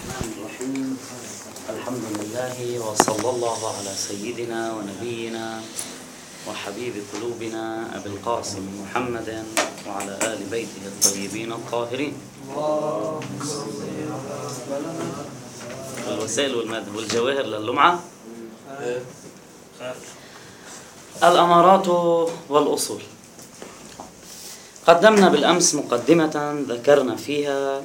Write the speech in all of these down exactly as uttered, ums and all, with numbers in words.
الرحمن الرحيم. الحمد لله وصلى الله على سيدنا ونبينا وحبيب قلوبنا أبي القاسم محمد وعلى آل بيته الطيبين الطاهرين. الوسائل والمادة والجواهر للمعة. الأمارات والأصول. قدمنا بالأمس مقدمة ذكرنا فيها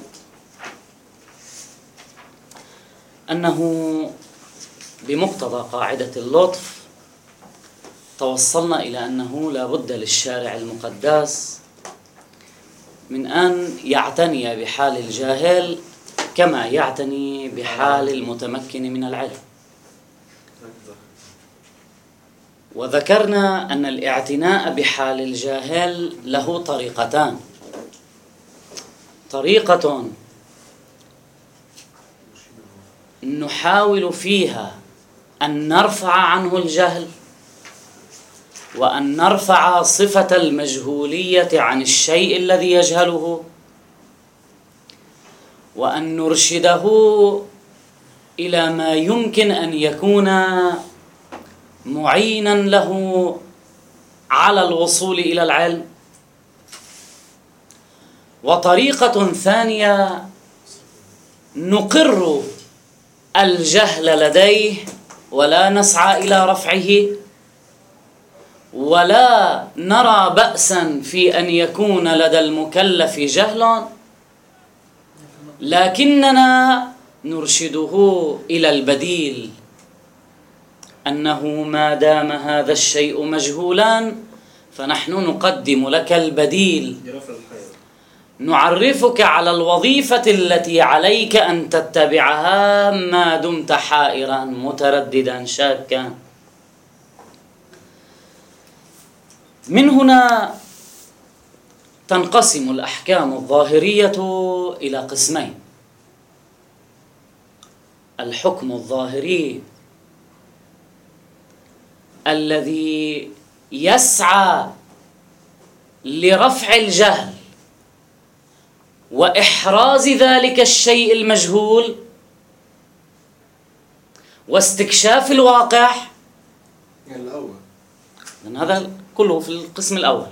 أنه بمقتضى قاعدة اللطف توصلنا إلى أنه لا بد للشارع المقدس من أن يعتني بحال الجاهل كما يعتني بحال المتمكن من العلم. وذكرنا أن الاعتناء بحال الجاهل له طريقتان: طريقة نحاول فيها أن نرفع عنه الجهل وأن نرفع صفة المجهولية عن الشيء الذي يجهله، وأن نرشده إلى ما يمكن أن يكون معينا له على الوصول إلى العلم. وطريقة ثانية نقر الجهل لديه ولا نسعى إلى رفعه، ولا نرى بأسا في أن يكون لدى المكلف جهل، لكننا نرشده إلى البديل، أنه ما دام هذا الشيء مجهولا فنحن نقدم لك البديل، نعرفك على الوظيفة التي عليك أن تتبعها ما دمت حائرا مترددا شاكا. من هنا تنقسم الأحكام الظاهرية إلى قسمين: الحكم الظاهري الذي يسعى لرفع الجهل وإحراز ذلك الشيء المجهول واستكشاف الواقع. الأول هذا كله في القسم الأول.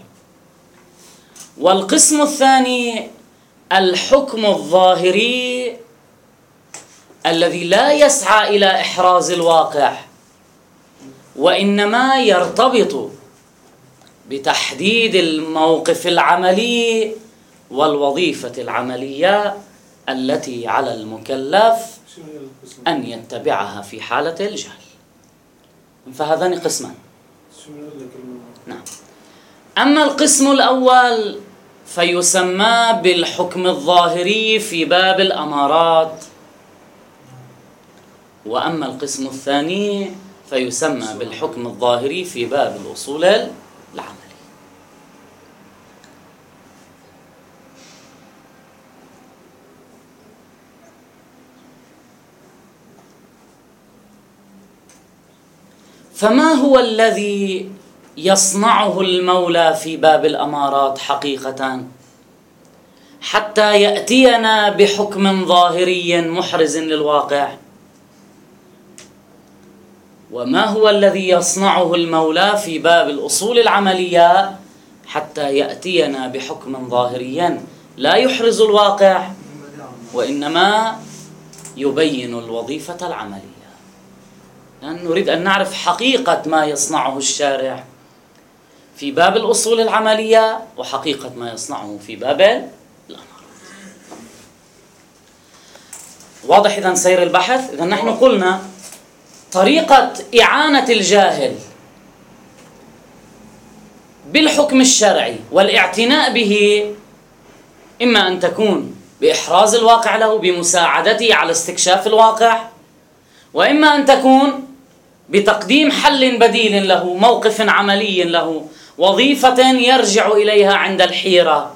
والقسم الثاني الحكم الظاهري الذي لا يسعى إلى إحراز الواقع، وإنما يرتبط بتحديد الموقف العملي والوظيفة العملية التي على المكلف أن يتبعها في حالة الجهل. فهذان قسمان. نعم. أما القسم الأول فيسمى بالحكم الظاهري في باب الأمارات، وأما القسم الثاني فيسمى بالحكم الظاهري في باب الأصول العملي. فما هو الذي يصنعه المولى في باب الأمارات حقيقة حتى يأتينا بحكم ظاهري محرز للواقع؟ وما هو الذي يصنعه المولى في باب الأصول العملية حتى يأتينا بحكم ظاهري لا يحرز الواقع وإنما يبين الوظيفة العملية؟ لأن نريد أن نعرف حقيقة ما يصنعه الشارع في باب الأصول العملية وحقيقة ما يصنعه في باب الأمارات. واضح إذن سير البحث؟ إذن نحن قلنا طريقة إعانة الجاهل بالحكم الشرعي والاعتناء به إما أن تكون بإحراز الواقع له بمساعدته على استكشاف الواقع، وإما أن تكون بتقديم حل بديل له، موقف عملي له، وظيفة يرجع إليها عند الحيرة.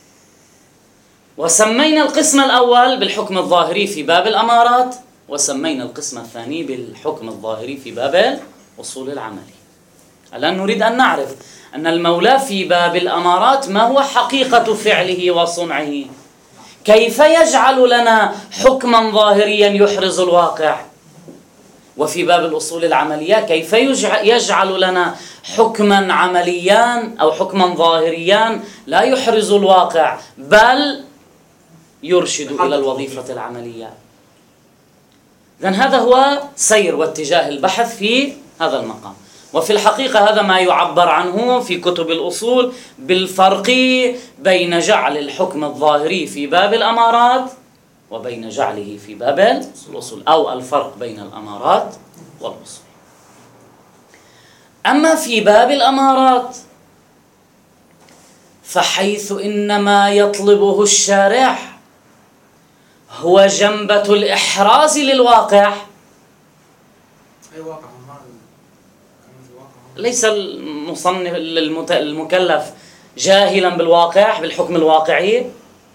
وسمينا القسم الأول بالحكم الظاهري في باب الأمارات، وسمينا القسم الثاني بالحكم الظاهري في باب الأصول العملي. الآن نريد أن نعرف أن المولى في باب الأمارات ما هو حقيقة فعله وصنعه، كيف يجعل لنا حكما ظاهريا يحرز الواقع؟ وفي باب الأصول العملية كيف يجعل لنا حكما عمليا أو حكما ظاهريا لا يحرز الواقع بل يرشد إلى الوظيفة العملية؟ إذن هذا هو سير واتجاه البحث في هذا المقام. وفي الحقيقة هذا ما يعبر عنه في كتب الأصول بالفرق بين جعل الحكم الظاهري في باب الأمارات وبين جعله في باب الأصول، أو الفرق بين الأمارات والأصول. أما في باب الأمارات فحيث إنما يطلبه الشارع هو جنبة الإحراز للواقع، ليس المصنف المكلف جاهلا بالواقع بالحكم الواقعي.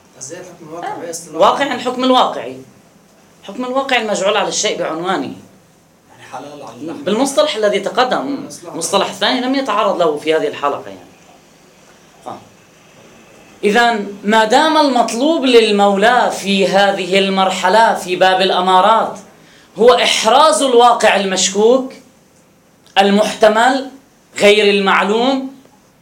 واقع الحكم الواقعي، حكم الواقع المجعول على الشيء بعنوانه، بالمصطلح الذي تقدم. المصطلح الثاني لم يتعرض له في هذه الحلقة يعني. آه. إذن ما دام المطلوب للمولى في هذه المرحلة في باب الأمارات هو إحراز الواقع المشكوك المحتمل غير المعلوم،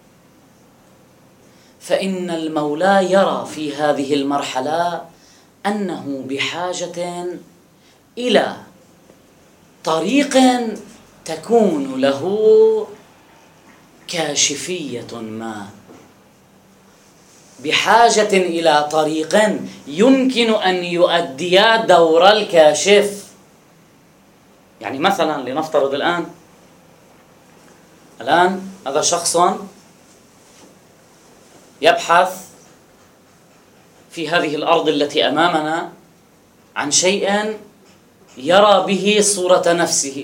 فإن المولى يرى في هذه المرحلة أنه بحاجة إلى طريق تكون له كاشفية ما، بحاجة إلى طريق يمكن أن يؤدي دور الكاشف. يعني مثلا لنفترض الآن الآن هذا شخص يبحث في هذه الأرض التي أمامنا عن شيء يرى به صورة نفسه.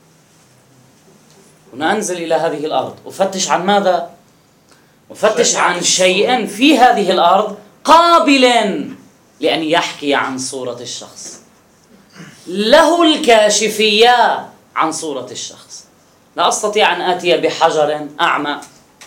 هنا أنزل إلى هذه الأرض أفتش عن ماذا؟ أفتش عن شيء في هذه الأرض قابل لأن يحكي عن صورة الشخص، له الكاشفية عن صورة الشخص. لا أستطيع أن آتي بحجر أعمى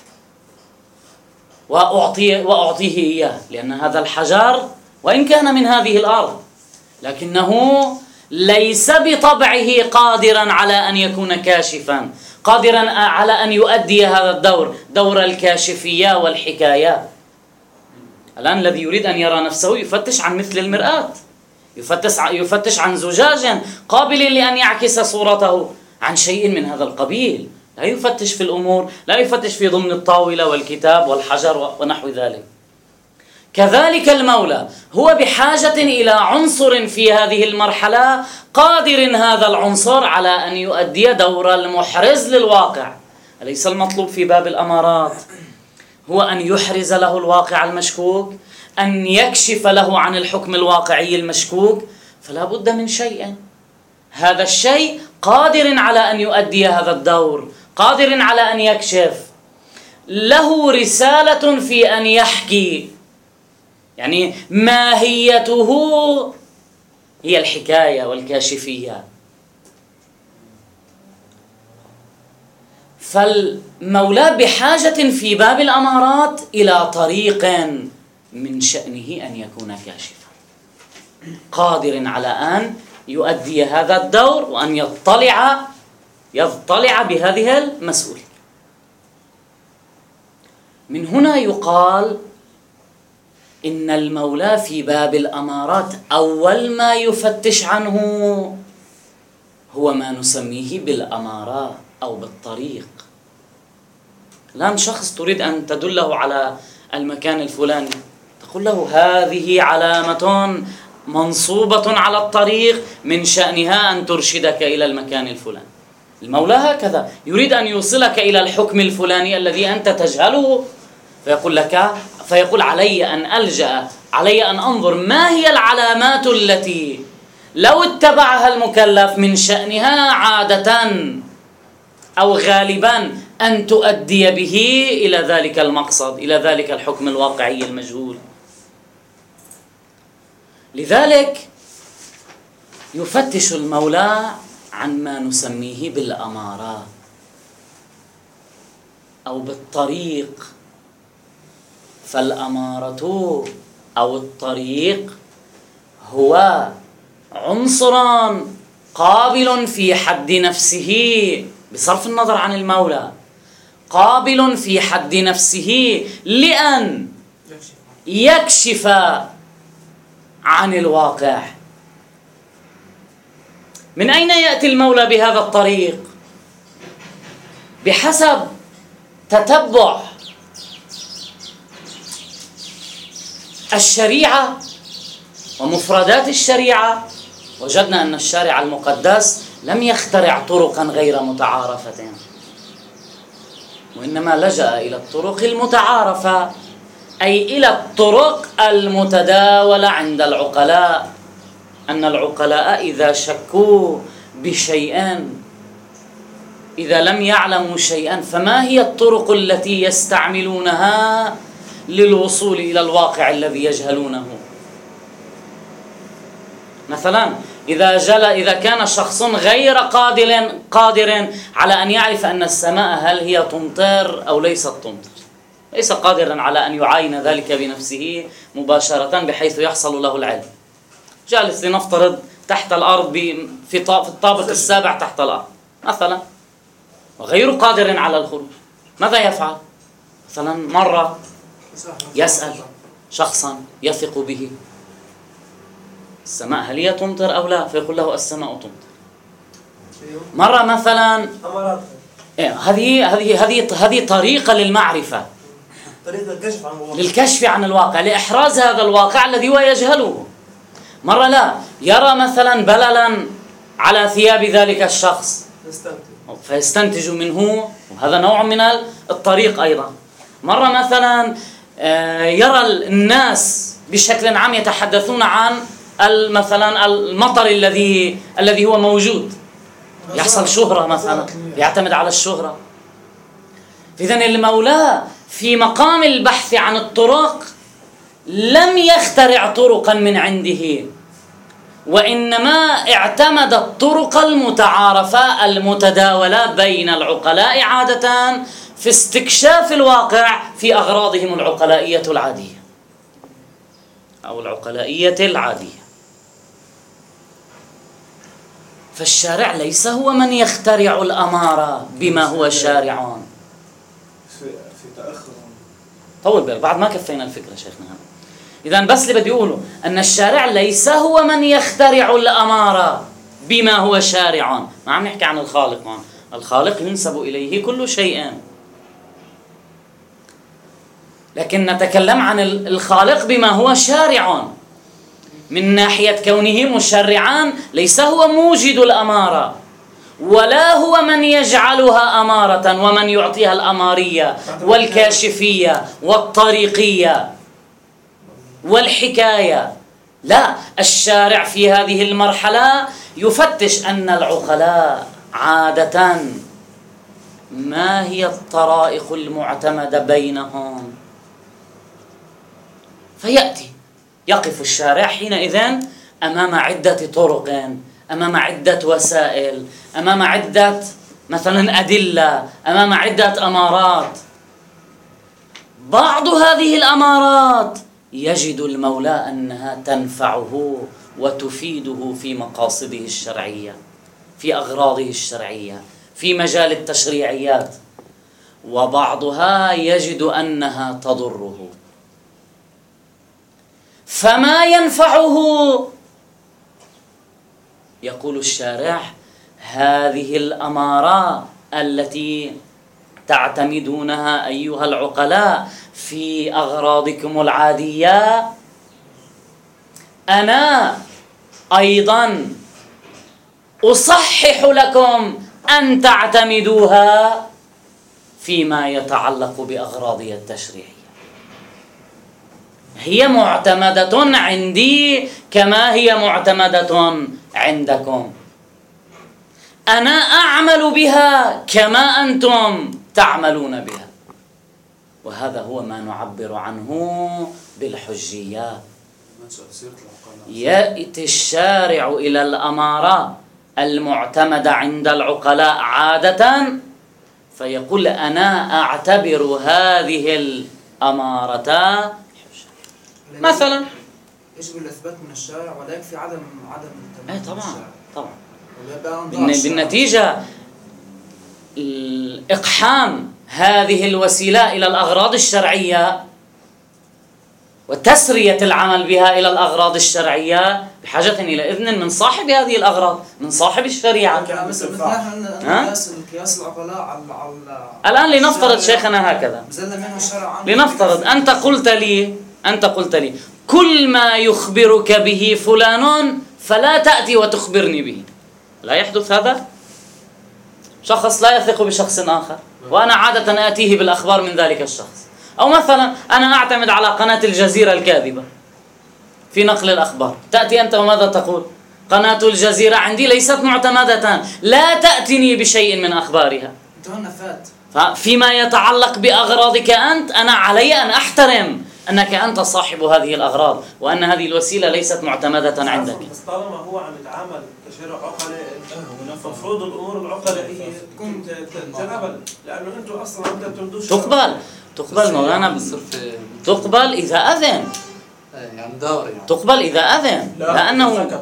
وأعطيه, وأعطيه إياه، لأن هذا الحجر وإن كان من هذه الأرض لكنه ليس بطبعه قادرا على أن يكون كاشفا، قادرا على أن يؤدي هذا الدور، دور الكاشفية والحكاية. الآن الذي يريد أن يرى نفسه يفتش عن مثل المرآة، يفتش يفتش عن زجاج قابل لأن يعكس صورته، عن شيء من هذا القبيل. لا يفتش في الأمور، لا يفتش في ضمن الطاولة والكتاب والحجر ونحو ذلك. كذلك المولى هو بحاجة إلى عنصر في هذه المرحلة قادر هذا العنصر على أن يؤدي دور المحرز للواقع. أليس المطلوب في باب الأمارات هو أن يحرز له الواقع المشكوك، أن يكشف له عن الحكم الواقعي المشكوك؟ فلا بد من شيء، هذا الشيء قادر على أن يؤدي هذا الدور، قادر على أن يكشف، له رسالة في أن يحكي. يعني ماهيته هي الحكاية والكاشفية. فالمولى بحاجة في باب الأمارات إلى طريق من شأنه أن يكون كاشفا، قادر على أن يؤدي هذا الدور وأن يطلع يطلع بهذه المسؤولية. من هنا يقال إن المولى في باب الأمارات أول ما يفتش عنه هو ما نسميه بالأمارة أو بالطريق. الآن شخص تريد أن تدله على المكان الفلاني، تقول له هذه علامة منصوبة على الطريق من شأنها أن ترشدك إلى المكان الفلاني. المولى هكذا يريد أن يوصلك إلى الحكم الفلاني الذي أنت تجهله، فيقول لك فيقول علي أن ألجأ، علي أن أنظر ما هي العلامات التي لو اتبعها المكلف من شأنها عادة أو غالبا أن تؤدي به إلى ذلك المقصد، إلى ذلك الحكم الواقعي المجهول. لذلك يفتش المولى عن ما نسميه بالأمارة أو بالطريق. فالأمارة أو الطريق هو عنصر قابل في حد نفسه بصرف النظر عن المولى، قابل في حد نفسه لأن يكشف عن الواقع. من أين يأتي المولى بهذا الطريق؟ بحسب تتبع الشريعة ومفردات الشريعة، وجدنا أن الشارع المقدس لم يخترع طرقا غير متعارفة، وإنما لجأ إلى الطرق المتعارفة، أي إلى الطرق المتداولة عند العقلاء. أن العقلاء إذا شكوا بشيء، إذا لم يعلموا شيئا، فما هي الطرق التي يستعملونها للوصول إلى الواقع الذي يجهلونه؟ مثلا إذا جل إذا كان شخص غير قادر قادر على أن يعرف أن السماء هل هي تمطر أو ليست تمطر، ليس قادرا على أن يعاين ذلك بنفسه مباشرة بحيث يحصل له العلم، جالس لنفترض تحت الأرض في الطابق السابع تحت الأرض مثلا، وغير قادر على الخروج، ماذا يفعل؟ مثلا مرة يسأل شخصا يثق به: السماء هل هي تمطر أو لا؟ فيقول له: السماء تمطر. مرة مثلا إيه هذه هذه هذه هذه طريقة للمعرفة، طريقة الكشف عن الواقع، للكشف عن الواقع، لإحراز هذا الواقع الذي هو يجهله. مرة لا، يرى مثلا بللا على ثياب ذلك الشخص فيستنتج منه، وهذا نوع من الطريق أيضا. مرة مثلا يرى الناس بشكل عام يتحدثون عن مثلا المطر الذي الذي هو موجود، يحصل شهرة مثلا، يعتمد على الشهرة. إذن المولى في مقام البحث عن الطرق لم يخترع طرقا من عنده، وإنما اعتمد الطرق المتعارفة المتداولة بين العقلاء عادة في استكشاف الواقع في أغراضهم العقلائية العادية أو العقلائية العادية. فالشارع ليس هو من يخترع الأمارة بما هو شارع. في في تأخر. طول بالك، بعد ما كفينا الفكرة شيخنا. إذن بس اللي بدي أقوله أن الشارع ليس هو من يخترع الأمارة بما هو شارع. ما عم نحكي عن الخالق، عن الخالق ينسب إليه كل شيء، لكن نتكلم عن الخالق بما هو شارع من ناحية كونه مشرعا. ليس هو موجد الأمارة، ولا هو من يجعلها أمارة ومن يعطيها الأمارية والكاشفية والطريقية والحكاية. لا، الشارع في هذه المرحلة يفتش أن العقلاء عادة ما هي الطرائق المعتمدة بينهم، فيأتي يقف الشارع حينئذ أمام عدة طرق، أمام عدة وسائل، أمام عدة مثلا أدلة، أمام عدة أمارات. بعض هذه الأمارات يجد المولى أنها تنفعه وتفيده في مقاصده الشرعية، في أغراضه الشرعية، في مجال التشريعيات، وبعضها يجد أنها تضره. فما ينفعه يقول الشارع: هذه الأمارة التي تعتمدونها أيها العقلاء في أغراضكم العادية، أنا أيضا أصحح لكم أن تعتمدوها فيما يتعلق بأغراضي التشريعية. هي معتمدة عندي كما هي معتمدة عندكم، أنا أعمل بها كما أنتم تعملون بها، وهذا هو ما نعبر عنه بالحجية. يأتي الشارع إلى الأمارة المعتمدة عند العقلاء عادة فيقول: أنا أعتبر هذه الأمارة مثلا يجب الاثبات من الشارع ولا يكفي عدم عدم ايه التمييز من طبعا الشارع. طبعا ويبقى أنضاع بالن- الشارع. بالنتيجة إقحام هذه الوسيلة إلى الأغراض الشرعية وتسرية العمل بها إلى الأغراض الشرعية بحاجة إلى إذن من صاحب هذه الأغراض، من صاحب الشريعة. يعني مثل مثل ها؟ قياس قياس العقلاء على على الآن لنفترض شيخنا هكذا، بزل منه الشرع عنه. لنفترض أنت قلت لي أنت قلت لي كل ما يخبرك به فلان فلا تأتي وتخبرني به. لا يحدث هذا؟ شخص لا يثق بشخص آخر وأنا عادة آتيه بالأخبار من ذلك الشخص. أو مثلا أنا أعتمد على قناة الجزيرة الكاذبة في نقل الأخبار، تأتي أنت وماذا تقول؟ قناة الجزيرة عندي ليست معتمدة، لا تأتني بشيء من أخبارها. انتهى فات. فيما يتعلق بأغراضك أنت، أنا علي أن أحترم أنك أنت صاحب هذه الأغراض وأن هذه الوسيلة ليست معتمدة عندك. بس طالما هو عم يتعامل كشارع عقلاء، المفروض الأمور العقلائية تكون تتقبل، لأنه أنتم أصلا عم تمدوش تقبل تقبل مولانا، تقبل إذا أذن، يعني دور يعني تقبل إذا أذن، لأنه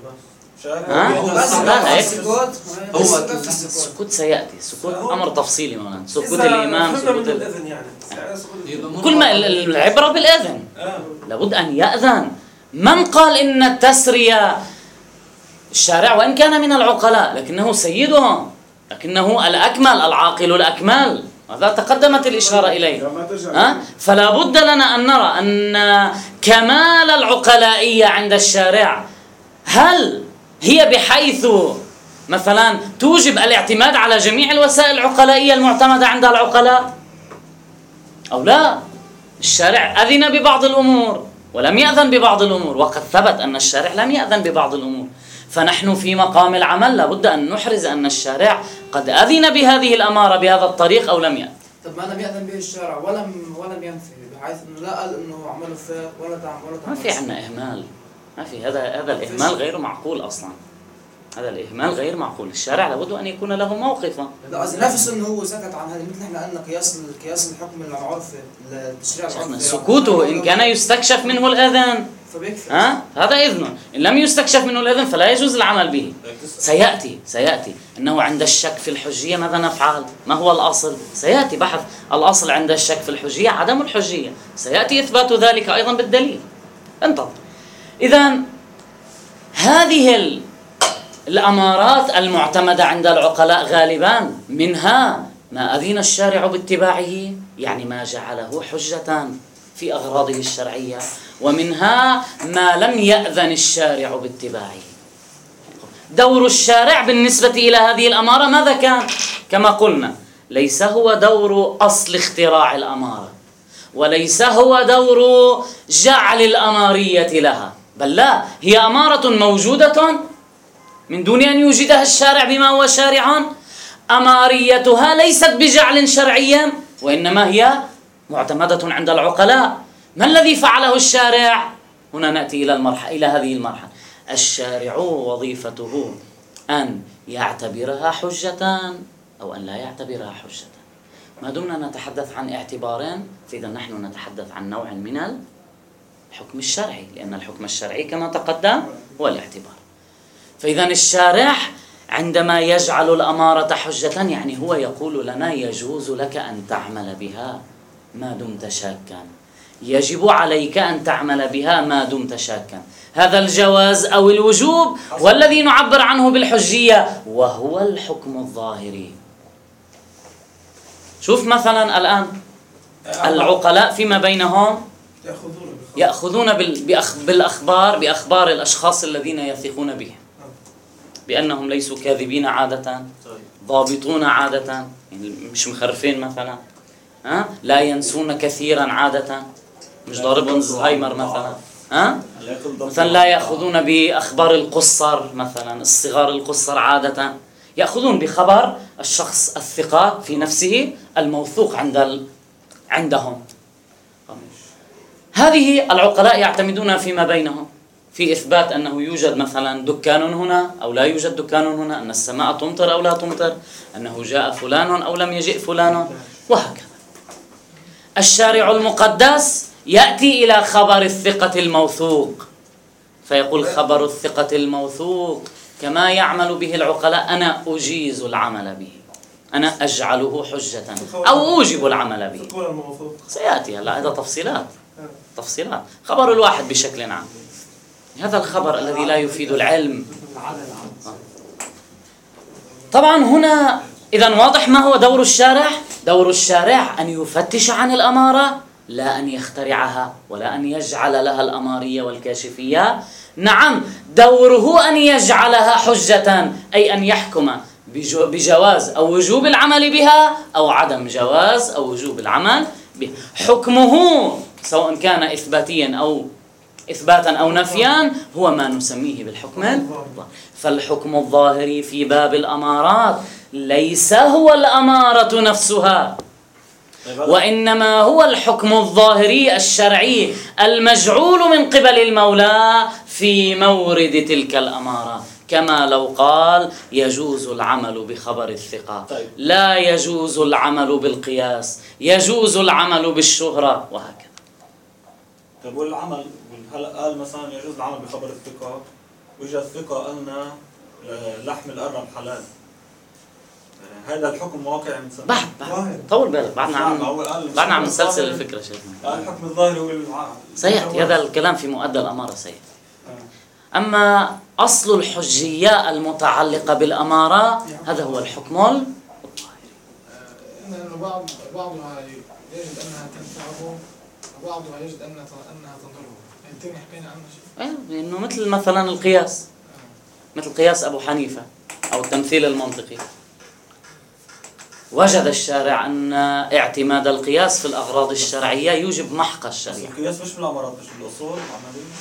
ها؟ بس لا لا السكوت هو السكوت سيأتي، السكوت أمر تفصيلي مولانا، سكوت إذا الإمام، فهمنا سكوت من ال... الإذن يعني. يعني سكوت- كل ما العبرة بالإذن، آه. لابد أن يأذن. من قال إن التسرية الشارع وإن كان من العقلاء لكنه سيدهم، لكنه الأكمل العاقل الأكمل، هذا تقدمت الإشارة إليه. ها؟ فلا بد لنا أن نرى أن كمال العقلائية عند الشارع هل هي بحيث مثلا توجب الاعتماد على جميع الوسائل العقلائية المعتمدة عند العقلاء أو لا؟ الشارع أذن ببعض الأمور ولم يأذن ببعض الأمور، وقد ثبت أن الشارع لم يأذن ببعض الأمور، فنحن في مقام العمل لابد أن نحرز أن الشارع قد أذن بهذه الأمارة بهذا الطريق أو لم يأذن. طب ما لم يأذن به الشارع ولم ولم ينفي بحيث انه لا قال انه عمله فات ولا تعمل ولا تعمل. ما في عندنا إهمال، ما في هذا هذا الإهمال غير معقول أصلا، هذا الإهمال غير معقول. الشارع لابد أن يكون له موقفا. لا قصدي نفس انه هو سكت عن هذه، مثل احنا قلنا قياس قياس الحكم المعروف التشريع العرفي. سكوته إن كان يستكشف منه الأذن فبيكفي. ها هذا إذنه، إن لم يستكشف منه الإذن فلا يجوز العمل به. سيأتي سيأتي أنه عند الشك في الحجية ماذا نفعل؟ ما هو الأصل؟ سيأتي بحث الأصل عند الشك في الحجية عدم الحجية، سيأتي إثبات ذلك أيضا بالدليل. انتظر. إذن هذه الأمارات المعتمدة عند العقلاء غالبا منها ما أذن الشارع باتباعه، يعني ما جعله حجة في أغراضه الشرعية، ومنها ما لم يأذن الشارع باتباعه. دور الشارع بالنسبة إلى هذه الأمارة ماذا كان؟ كما قلنا ليس هو دور أصل اختراع الأمارة، وليس هو دور جعل الأمارية لها، بل لا، هي أمارة موجودة من دون أن يوجدها الشارع بما هو شارع. أماريتها ليست بجعل شرعي وإنما هي معتمدة عند العقلاء. ما الذي فعله الشارع؟ هنا نأتي إلى المرحلة إلى هذه المرحلة. الشارع وظيفته أن يعتبرها حجة أو أن لا يعتبرها حجة. ما دمنا نتحدث عن اعتبارين فإذا نحن نتحدث عن نوع من الحكم الشرعي، لأن الحكم الشرعي كما تقدم هو الاعتبار. فإذا الشارع عندما يجعل الأمارة حجة يعني هو يقول لنا يجوز لك أن تعمل بها ما دمت شاكا، يجب عليك أن تعمل بها ما دمت شاكا. هذا الجواز أو الوجوب والذي نعبر عنه بالحجية وهو الحكم الظاهري. شوف مثلا الآن العقلاء فيما بينهم يأخذون بالأخبار بأخبار الأشخاص الذين يثقون بهم بأنهم ليسوا كاذبين عادة، ضابطون عادة، يعني مش مخرفين مثلا، ها؟ لا ينسون كثيرا عادة، مش ضاربهم زهايمر مثلا، ها؟ مثلا لا يأخذون بأخبار القصر مثلا، الصغار القصر عادة، يأخذون بخبر الشخص الثقة في نفسه الموثوق عند ال... عندهم. هذه العقلاء يعتمدون فيما بينهم في إثبات أنه يوجد مثلا دكان هنا أو لا يوجد دكان هنا، أن السماء تمطر أو لا تمطر، أنه جاء فلان أو لم يجئ فلان، وهكذا. الشارع المقدس يأتي إلى خبر الثقة الموثوق فيقول خبر الثقة الموثوق كما يعمل به العقلاء أنا أجيز العمل به، أنا أجعله حجة أو أوجب العمل به. سيأتي هلا هذا تفصيلات تفصيلات. خبر الواحد بشكل عام، هذا الخبر الذي لا يفيد العلم. طبعا هنا إذن واضح ما هو دور الشارع؟ دور الشارع أن يفتش عن الأمارة، لا أن يخترعها ولا أن يجعل لها الأمارية والكاشفية. نعم، دوره أن يجعلها حجة، أي أن يحكم بجواز أو وجوب العمل بها أو عدم جواز أو وجوب العمل بها. حكمه سواء كان إثباتيا أو إثباتا أو نفيا هو ما نسميه بالحكم الظاهري. فالحكم الظاهري في باب الأمارات ليس هو الأمارة نفسها، وإنما هو الحكم الظاهري الشرعي المجعول من قبل المولى في مورد تلك الأمارة. كما لو قال يجوز العمل بخبر الثقة، لا يجوز العمل بالقياس، يجوز العمل بالشهرة، وهكذا. طيب والعمل هلا قال مثلا يجوز العمل بخبر الثقة، وجا الثقة قالنا لحم الأرنب حلال، هذا الحكم واقع مثلا؟ بعد بعد طول بالك، بعدنا عم بعدنا عم نسلسل الفكرة شيخنا. الحكم الظاهري هو سيأتي هذا الكلام في مؤدى الأمارة سيأتي. أما أصل الحجية المتعلقة بالأمارة هذا هو الحكم الظاهري. إن بعض بعضها يجد أنها تنفعه وبعضها يجد أنها أنها تضره. يعني حكينا عنه شيء. إيه، إنه مثل مثلا القياس، مثل قياس أبو حنيفة أو التمثيل المنطقي. وجد الشارع أن اعتماد القياس في الأغراض الشرعية يوجب محق الشريعة. القياس مش بالأمارات، مش بالأصول العملية.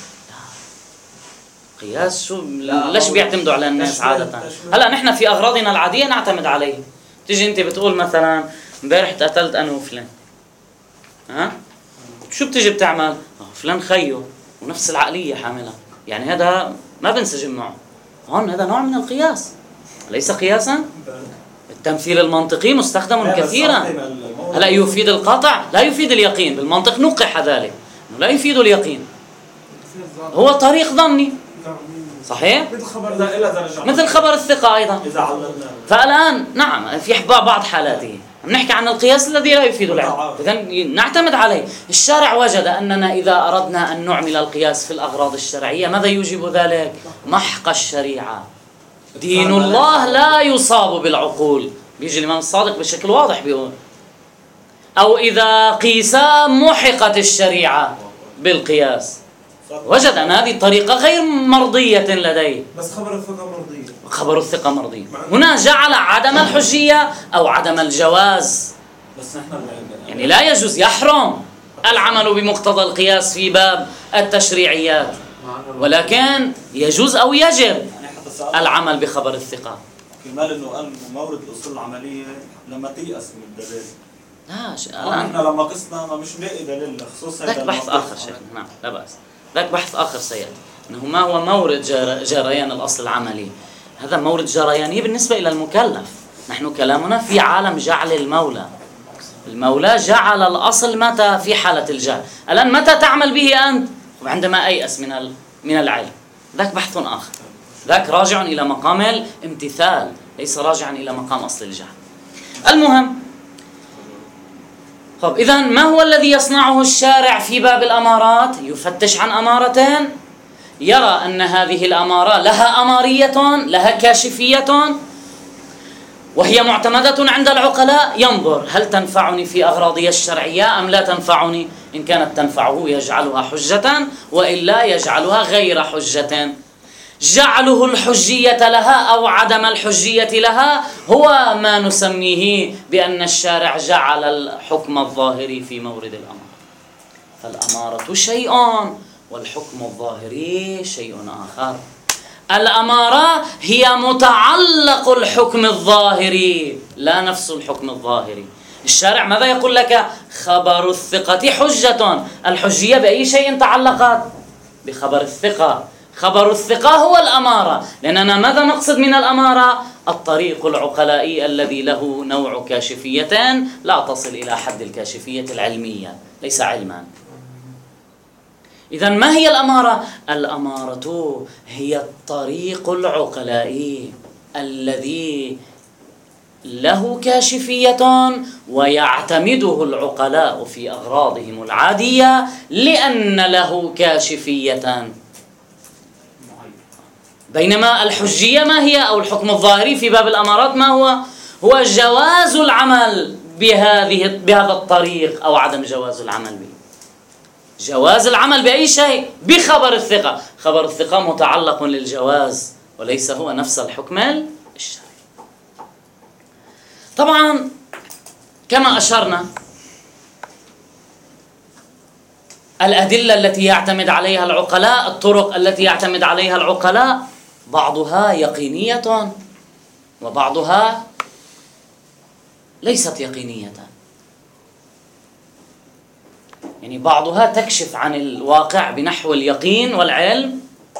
قياس شو ليش بيعتمدوا على الناس عادة؟ هلا نحن في أغراضنا العادية نعتمد عليه. تيجي أنت بتقول مثلا امبارح قتلت أنا وفلان، ها؟ شو بتيجي بتعمل؟ آه فلان خيو ونفس العقلية حاملها، يعني هذا ما بنسجم معه. هون هذا نوع من القياس، ليس قياسا؟ التمثيل المنطقي مستخدم كثيرا. هلا يفيد القطع لا يفيد اليقين، بالمنطق نقح ذلك لا يفيد اليقين، هو طريق ظني. صحيح؟ مثل خبر الثقة أيضا. فالآن نعم في بعض حالاته نحكي عن القياس الذي لا يفيد العلم، إذن نعتمد عليه. الشارع وجد أننا إذا أردنا أن نعمل القياس في الأغراض الشرعية ماذا يوجب ذلك؟ محق الشريعة. دين الله لا يصاب بالعقول، بيجي الإمام الصادق بشكل واضح بيقول أو إذا قيسا محقت الشريعة بالقياس. وجد أن هذه الطريقة غير مرضية لديه. بس خبر الثقة مرضية. خبر الثقة مرضية. هنا جعل عدم الحجية أو عدم الجواز. بس نحن يعني لا يجوز، يحرم العمل بمقتضى القياس في باب التشريعيات، ولكن يجوز أو يجب العمل بخبر الثقة. كمال إنه قال مورد الأصول العملية لما تيأس من الدليل. لا ش... نحن لما قسنا ما مش لاقي دليل خصوصا ذاك بحث آخر شيخ، نعم لا بأس، ذاك بحث آخر سيأتي أنه ما هو مورد جر... جريان الأصل العملي. هذا مورد جرياني بالنسبة إلى المكلف. نحن كلامنا في عالم جعل المولى. المولى جعل الأصل متى؟ في حالة الجهل. الآن متى تعمل به أنت؟ عندما أيأس من ال... من العلم. ذاك بحث آخر، ذاك راجع إلى مقام الامتثال، ليس راجعا إلى مقام أصل الجهل. المهم، طب إذن ما هو الذي يصنعه الشارع في باب الأمارات؟ يفتش عن أمارة، يرى أن هذه الأمارة لها أمارية، لها كاشفية، وهي معتمدة عند العقلاء، ينظر هل تنفعني في أغراضي الشرعية أم لا تنفعني. إن كانت تنفعه يجعلها حجة، وإلا يجعلها غير حجة. جعله الحجية لها أو عدم الحجية لها هو ما نسميه بأن الشارع جعل الحكم الظاهري في مورد الأمر. فالأمارة شيء والحكم الظاهري شيء آخر. الأمارة هي متعلق الحكم الظاهري لا نفس الحكم الظاهري. الشارع ماذا يقول لك؟ خبر الثقة حجة. الحجية بأي شيء تعلقت؟ بخبر الثقة. خبر الثقة هو الأمارة، لأننا ماذا نقصد من الأمارة؟ الطريق العقلائي الذي له نوع كاشفية لا تصل إلى حد الكاشفية العلمية، ليس علما. إذن ما هي الأمارة؟ الأمارة هي الطريق العقلائي الذي له كاشفية ويعتمده العقلاء في أغراضهم العادية لأن له كاشفية. بينما الحجية ما هي؟ أو الحكم الظاهري في باب الأمارات ما هو؟ هو جواز العمل بهذه بهذا الطريق أو عدم جواز العمل به. جواز العمل بأي شيء بخبر الثقة، خبر الثقة متعلق للجواز وليس هو نفس الحكم الشرعي. طبعا كما أشرنا الأدلة التي يعتمد عليها العقلاء، الطرق التي يعتمد عليها العقلاء بعضها يقينية وبعضها ليست يقينية. يعني بعضها تكشف عن الواقع بنحو اليقين والعلم،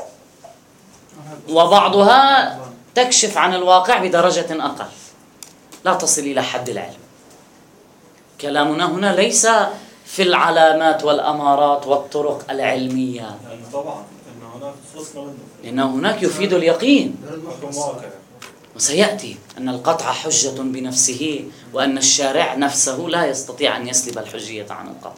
وبعضها تكشف عن الواقع بدرجة أقل لا تصل إلى حد العلم. كلامنا هنا ليس في العلامات والأمارات والطرق العلمية، يعني طبعا إنه هناك خلصنا منه، لأن هناك يفيد اليقين. حكم واقع. وسيأتي أن القطع حجة بنفسه، وأن الشارع نفسه لا يستطيع أن يسلب الحجية عن القطع،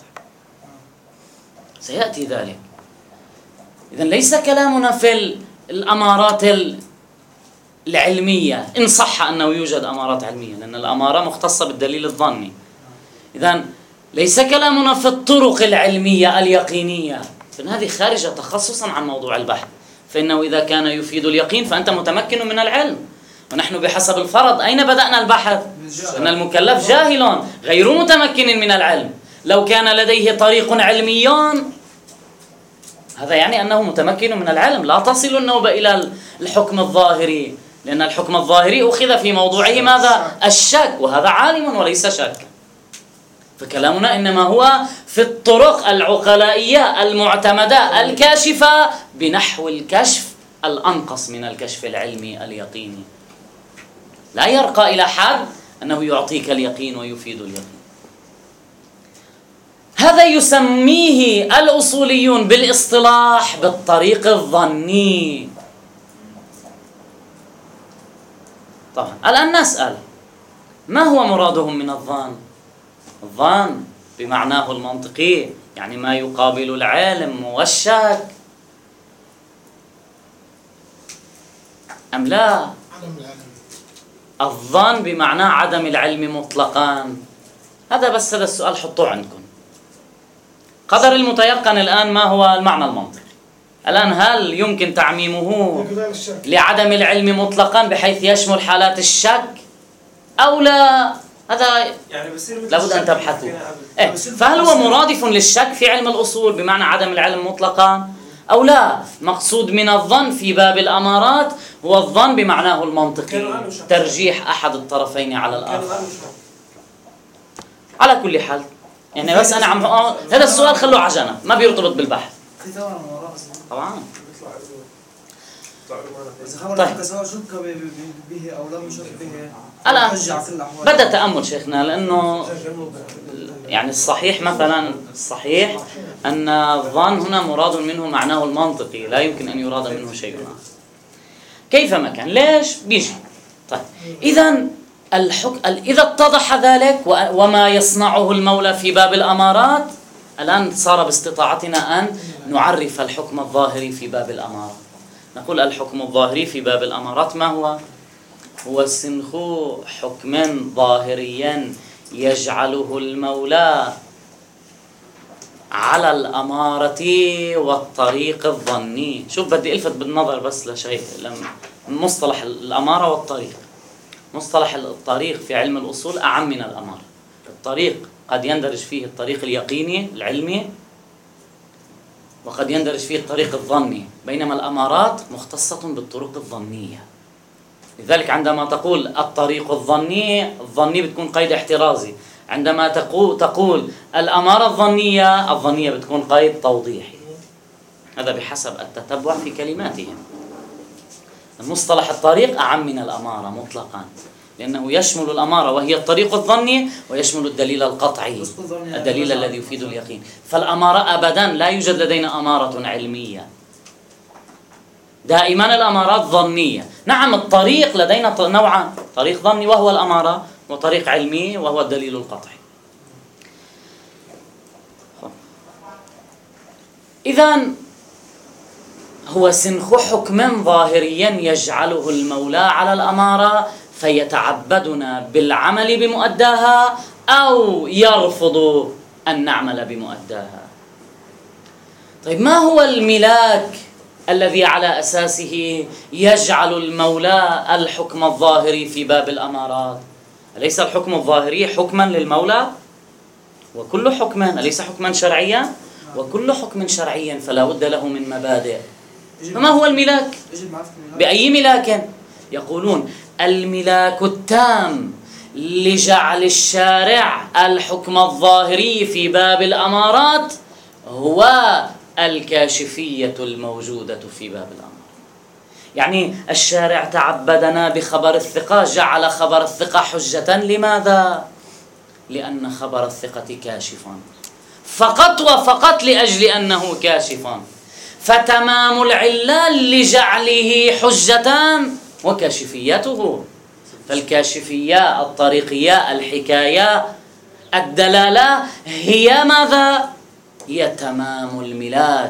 سيأتي ذلك. إذن ليس كلامنا في الأمارات العلمية إن صح أنه يوجد أمارات علمية، لأن الأمارة مختصة بالدليل الظني. إذن ليس كلامنا في الطرق العلمية اليقينية، فإن هذه خارجة تخصصا عن موضوع البحث. فإنه إذا كان يفيد اليقين فأنت متمكن من العلم، ونحن بحسب الفرض أين بدأنا البحث؟ أن المكلف جاهل غير متمكن من العلم. لو كان لديه طريق علمي هذا يعني أنه متمكن من العلم، لا تصل النوبة إلى الحكم الظاهري، لأن الحكم الظاهري أخذ في موضوعه ماذا؟ الشك، وهذا عالم وليس شك. فكلامنا إنما هو في الطرق العقلائية المعتمدة الكاشفة بنحو الكشف الأنقص من الكشف العلمي اليقيني، لا يرقى إلى حد أنه يعطيك اليقين ويفيد اليقين. هذا يسميه الأصوليون بالاصطلاح بالطريق الظني. طبعا الآن نسأل ما هو مرادهم من الظن؟ الظن بمعناه المنطقي يعني ما يقابل العلم والشك أم لا؟ عدم العلم. الظن بمعنى عدم العلم مطلقا. هذا بس هذا السؤال حطوه عندكم. قدر المتيقن الآن ما هو المعنى المنطقي؟ الآن هل يمكن تعميمه لعدم العلم مطلقا بحيث يشمل حالات الشك أو لا؟ هذا يعني بصير لابد أن تبحثوا. إيه؟ فهل هو مرادف للشك في علم الأصول بمعنى عدم العلم مطلقا أو لا؟ مقصود من الظن في باب الأمارات هو الظن بمعناه المنطقي، ترجيح أحد الطرفين على الآخر. على كل حال يعني بس أنا عم آه هذا السؤال خلوه عجنة ما بيرتبط بالبحث. طبعا. طيب. به أو لم يشك به. الآن بدأ تأمل شيخنا، لأنه يعني الصحيح مثلا الصحيح أن الظن هنا مراد منه معناه المنطقي، لا يمكن أن يراد منه شيء آخر كيفما كان. ليش؟ بيجي. طيب إذن الحكم إذا اتضح ذلك وما يصنعه المولى في باب الأمارات، الآن صار باستطاعتنا أن نعرف الحكم الظاهري في باب الأمارات. نقول الحكم الظاهري في باب الأمارات ما هو؟ هو سنخ حكم ظاهريا يجعله المولى على الأمارة والطريق الظني. شوف بدي ألفت بالنظر بس لشيء، مصطلح الأمارة والطريق. مصطلح الطريق في علم الأصول أعم من الأمارة. الطريق قد يندرج فيه الطريق اليقيني العلمي، وقد يندرج فيه الطريق الظني، بينما الأمارات مختصة بالطرق الظنية. لذلك عندما تقول الطريق الظني، الظني بتكون قيد احترازي. عندما تقول تقول الأمارة الظنية، الظنية بتكون قيد توضيحي. هذا بحسب التتبع في كلماتهم. المصطلح الطريق أعم من الأمارة مطلقا، لأنه يشمل الأمارة وهي الطريق الظني، ويشمل الدليل القطعي، الدليل الذي يفيد اليقين. فالأمارة أبدا لا يوجد لدينا أمارة علمية، دائما الأمارات ظنية. نعم الطريق لدينا نوعان، طريق ظني وهو الأمارة، وطريق علمي وهو الدليل القطعي. إذن هو سنخ حكم ظاهريا يجعله المولى على الأمارة فيتعبدنا بالعمل بمؤداها أو يرفض أن نعمل بمؤداها. طيب ما هو الملاك الذي على أساسه يجعل المولى الحكم الظاهري في باب الأمارات؟ أليس الحكم الظاهري حكما للمولى؟ وكل حكم أليس حكما شرعيا؟ وكل حكم شرعي فلا بد له من مبادئ. فما هو الملاك؟ بأي ملاك؟ يقولون الملاك التام لجعل الشارع الحكم الظاهري في باب الأمارات هو الكاشفية الموجودة في باب الأمارات. يعني الشارع تعبدنا بخبر الثقة، جعل خبر الثقة حجة. لماذا؟ لأن خبر الثقة كاشف، فقط وفقط لأجل أنه كاشف. فتمام العلال لجعله حجة وكاشفيته. فالكاشفية، الطريقية، الحكاية، الدلالة هي ماذا؟ هي تمام الملاك.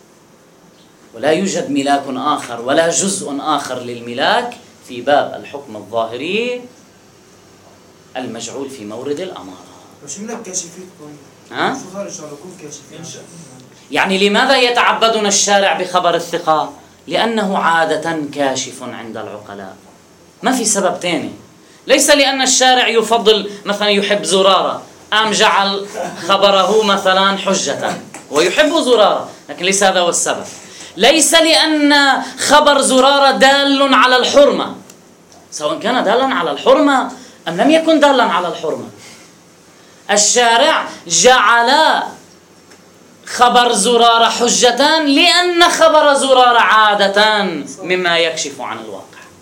ولا يوجد ملاك آخر ولا جزء آخر للملاك في باب الحكم الظاهري المجعول في مورد الأمارة. وش ملاك كاشفية؟ ها؟ شو خارج على كل كاشفية؟ يعني لماذا يتعبدنا الشارع بخبر الثقة؟ لأنه عادة كاشف عند العقلاء، ما في سبب تاني. ليس لأن الشارع يفضل مثلا يحب زرارة أم جعل خبره مثلا حجة ويحب زرارة، لكن ليس هذا هو السبب. ليس لأن خبر زرارة دال على الحرمة، سواء كان دالا على الحرمة أم لم يكن دالا على الحرمة. الشارع جعل خبر زرارة حجة لأن خبر زرارة عادة مما يكشف عن الواقع.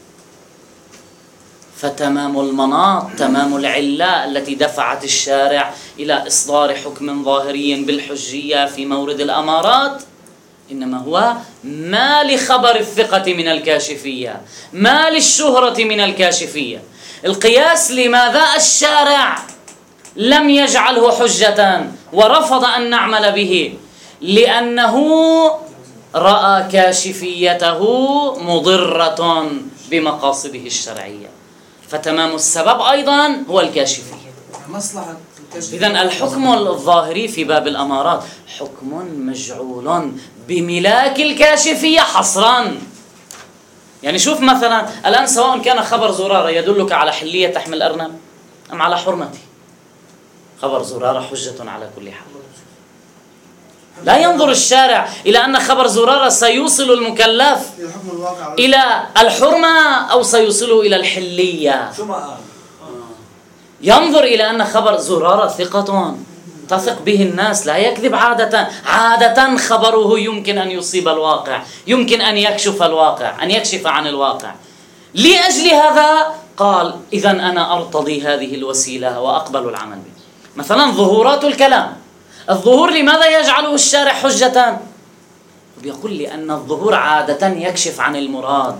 فتمام المناط، تمام العلة التي دفعت الشارع إلى إصدار حكم ظاهري بالحجية في مورد الأمارات إنما هو ما لخبر الثقة من الكاشفية، ما للشهرة من الكاشفية. القياس لماذا الشارع لم يجعله حجة ورفض أن نعمل به؟ لأنه رأى كاشفيته مضرة بمقاصده الشرعية. فتمام السبب أيضا هو الكاشفية. مصلحة. إذن الحكم الظاهري في باب الأمارات حكم مجعول بملاك الكاشفية حصرا. يعني شوف مثلا الآن سواء كان خبر زرارة يدلك على حلية تحمل أرنب أم على حرمته، خبر زرارة حجة على كل حال. لا ينظر الشارع إلى أن خبر زرارة سيوصل المكلف إلى الحرمة أو سيوصله إلى الحلية. شو ما قال؟ ينظر إلى أن خبر زرارة ثقة تثق به الناس، لا يكذب عادة. عادة خبره يمكن أن يصيب الواقع، يمكن أن يكشف الواقع، أن يكشف عن الواقع. لأجل هذا قال إذن أنا أرتضي هذه الوسيلة وأقبل العمل به. مثلا ظهورات الكلام، الظهور لماذا يجعله الشارع حجة؟ بيقول لأن الظهور عادة يكشف عن المراد،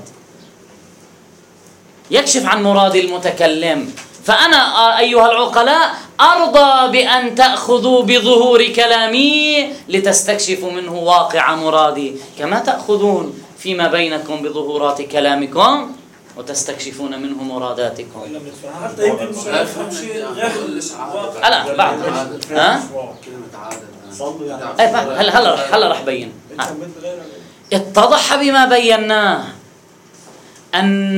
يكشف عن مراد المتكلم. فأنا أيها العقلاء أرضى بأن تأخذوا بظهور كلامي لتستكشفوا منه واقع مرادي، كما تأخذون فيما بينكم بظهورات كلامكم وتستكشفون منه مراداتكم. حتى يمكن مش نفهم شيء غير الواقع. لا بعد ها؟ أي هلا هلا هلا رح بين. اتضح بما بيناه أن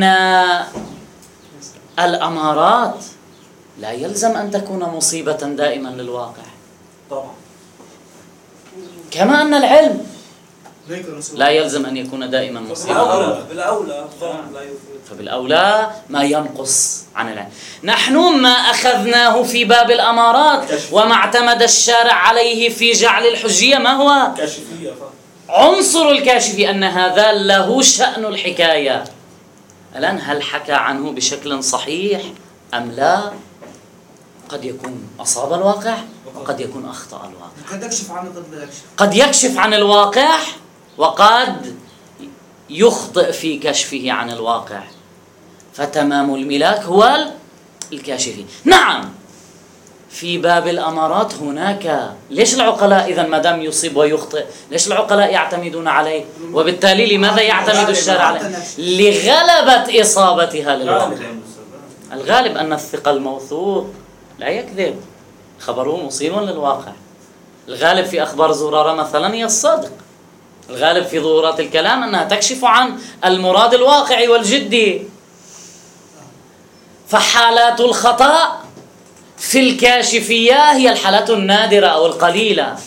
الأمارات لا يلزم أن تكون مصيبة دائما للواقع، طبعا. كما أن العلم لا يلزم أن يكون دائما مصيبة. بالأولى فبالأولى ما ينقص عن العلم. نحن ما أخذناه في باب الأمارات وما اعتمد الشارع عليه في جعل الحجية ما هو؟ كاشفية. عنصر الكاشف، أن هذا له شأن الحكاية. الآن هل حكى عنه بشكل صحيح أم لا؟ قد يكون أصاب الواقع وقد يكون أخطأ الواقع. قد يكشف عنه قد لا يكشف. قد يكشف عن الواقع وقد يخطئ في كشفه عن الواقع. فتمام الملاك هو الكاشفين. نعم، في باب الأمارات هناك، ليش العقلاء إذا ما دام يصيب ويخطئ ليش العقلاء يعتمدون عليه؟ وبالتالي لماذا يعتمد الشارع عليه؟ لغلبة إصابتها للواقع. الغالب أن الثقة الموثوق لا يكذب، خبره مصيب للواقع. الغالب في أخبار زرارة مثلا هي الصادق. الغالب في ظهورات الكلام أنها تكشف عن المراد الواقعي والجدي. فحالات الخطأ في الكاشفية هي الحالات النادرة أو القليلة.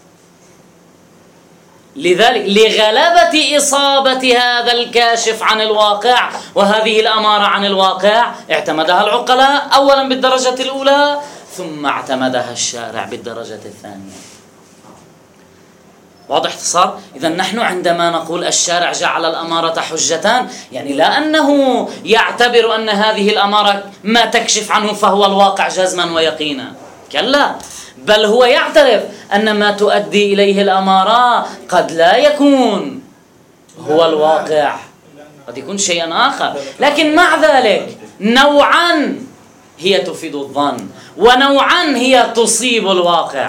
لذلك لغلبة إصابة هذا الكاشف عن الواقع وهذه الأمارة عن الواقع اعتمدها العقلاء أولا بالدرجة الأولى، ثم اعتمدها الشارع بالدرجة الثانية. واضح اختصار؟ إذا نحن عندما نقول الشارع جعل الأمارة حجتان، يعني لا أنه يعتبر أن هذه الأمارة ما تكشف عنه فهو الواقع جزما ويقينا، كلا، بل هو يعترف أن ما تؤدي إليه الأمارة قد لا يكون هو الواقع، قد يكون شيئا آخر. لكن مع ذلك نوعا هي تفيد الظن ونوعا هي تصيب الواقع.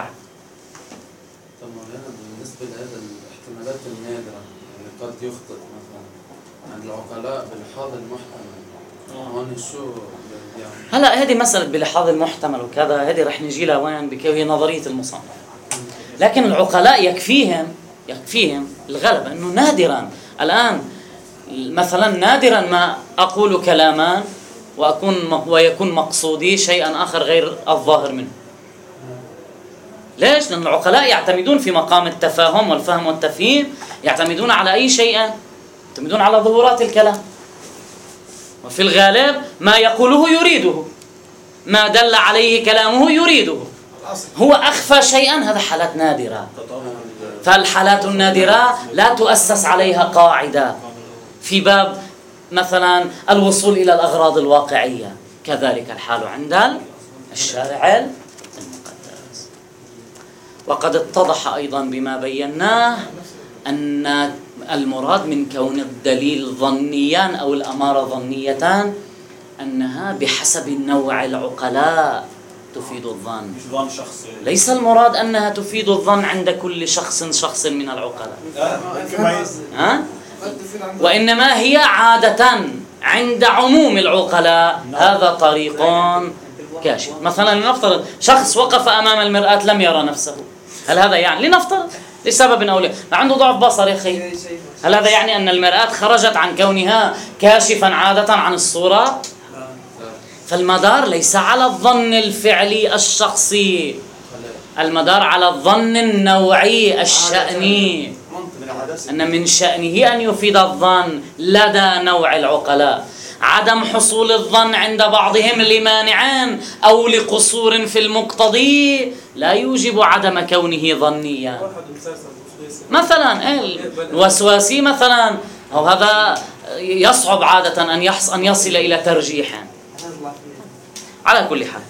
الاحتمالات النادرة يعني قد يخطئ مثلا عند العقلاء بلحاظ المحتمل، هون شو يعني؟ هلا هذه مسألة بلحاظ المحتمل وكذا، هذه رح نجي لها وين بكوي نظرية المصنف. لكن العقلاء يكفيهم يكفيهم الغلبة أنه نادرا الآن مثلا نادرا ما أقول كلاما وأكون ويكون مقصودي شيئا آخر غير الظاهر منه. ليش؟ لأن العقلاء يعتمدون في مقام التفاهم والفهم والتفهيم، يعتمدون على أي شيء؟ يعتمدون على ظهورات الكلام، وفي الغالب ما يقوله يريده، ما دل عليه كلامه يريده. هو أخفى شيئا، هذا حالات نادرة. فالحالات النادرة لا تؤسس عليها قاعدة في باب مثلا الوصول إلى الأغراض الواقعية. كذلك الحال عند الشارع. وقد اتضح أيضا بما بيناه أن المراد من كون الدليل ظنيان أو الأمارة ظنيتان أنها بحسب النوع العقلاء تفيد الظن، ليس المراد أنها تفيد الظن عند كل شخص شخص من العقلاء، ها؟ وإنما هي عادة عند عموم العقلاء. هذا طريق كاشف. مثلا لنفترض شخص وقف أمام المرآة لم يرى نفسه، هل هذا يعني لنفترض لسبب أو لا عنده ضعف بصر يا أخي، هل هذا يعني أن المرآة خرجت عن كونها كاشفا عادة عن الصورة؟ فالمدار ليس على الظن الفعلي الشخصي، المدار على الظن النوعي الشأني، أن من شأنه أن يفيد الظن لدى نوع العقلاء. عدم حصول الظن عند بعضهم لمانعين أو لقصور في المقتضي لا يوجب عدم كونه ظنيا. مثلا الوسواسي مثلا، أو هذا يصعب عادة أن يحص أن يصل إلى ترجيح. على كل حال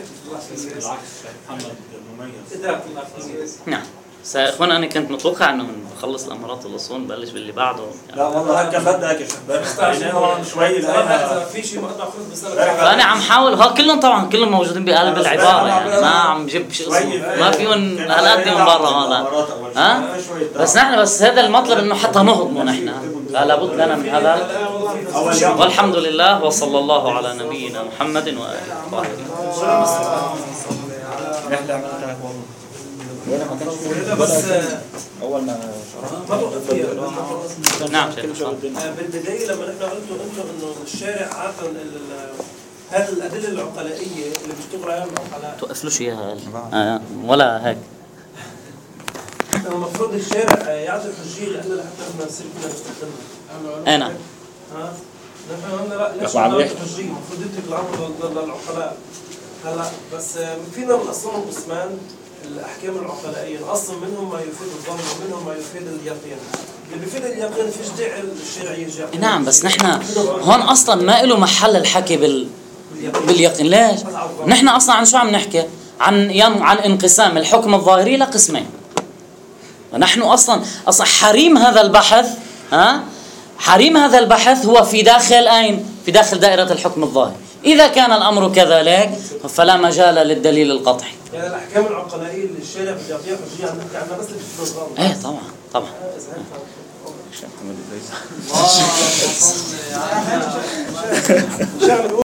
نعم. سأخوان أنا كنت متوقع أنه نخلص الأمارات والأصول نبلش باللي بعده. لا والله هكا بدك يا شباب شوي لأنها في شيء مقطع خلص بس فأنا عم حاول، ها كلهم طبعا كلهم موجودين بقلب العبارة، يعني ما عم جيب شيء ما فيهم هالقد من برا هذا، ها؟ بس نحن بس هذا المطلب إنه حتى نهضمه نحن، فلا بد لنا من هذا. والحمد لله وصلى الله على نبينا محمد وآله الطاهرين. بس أول ما نعم. بالبداية لما نحن قلتوا أنتم إنه الشارع عاقل هذه الأدلة العقلائية اللي بيشتغلوا عليها العقلاء تقفلوش إياها آه ولا هيك. المفروض الشارع يعطي حجية لأنه لحتى إحنا نصير كنا نستخدمها. أنا. ها؟ نحن قلنا لا ليش نعطي حجية؟ المفروض يترك الأمر للعقلاء. هلا بس فينا نقسمهم قسمان الأحكام العقلائية، نقسم منهم ما يفيد الظن ومنهم ما يفيد اليقين. اللي بفيد اليقين فيش داعي الشرع يرجع. نعم، بس نحن هون اصلا ما له محل الحكي بال باليقين. ليش؟ نحن اصلا عن شو عم نحكي؟ عن ين... عن انقسام الحكم الظاهري لقسمين. ونحن اصلا اصلا حريم هذا البحث، ها؟ حريم هذا البحث هو في داخل اين؟ في داخل دائرة الحكم الظاهري. إذا كان الأمر كذلك فلا مجال للدليل القطعي. يعني الأحكام العقلائية اللي الشارع بده يعطيها فيها عندنا بس اللي بتفرض. إيه طبعا طبعا. الله